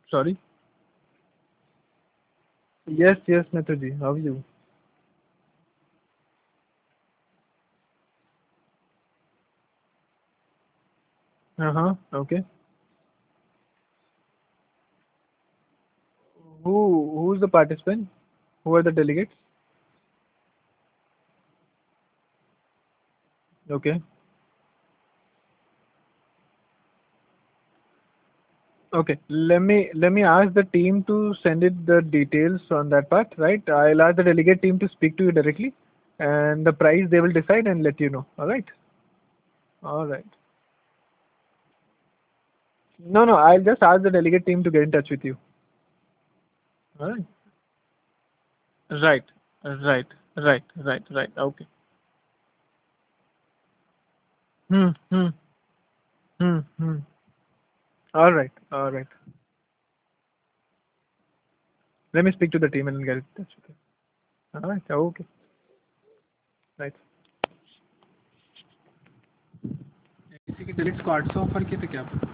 Sorry. Yes, yes, Mithunji. How are you? Okay. Who's the participant? Who are the delegates? Okay. Okay. Let me ask the team to send it the details on that part, right? I'll ask the delegate team to speak to you directly, and the price they will decide and let you know. All right. All right. No, no. I'll just ask the delegate team to get in touch with you. All right. Right. Right. Right. Right. Right. Okay. Hmm. Hmm. Hmm. Hmm. All right. All right. Let me speak to the team and get in touch with you. All right. Okay. Right. किसी के debits को 800 offer किए थे क्या?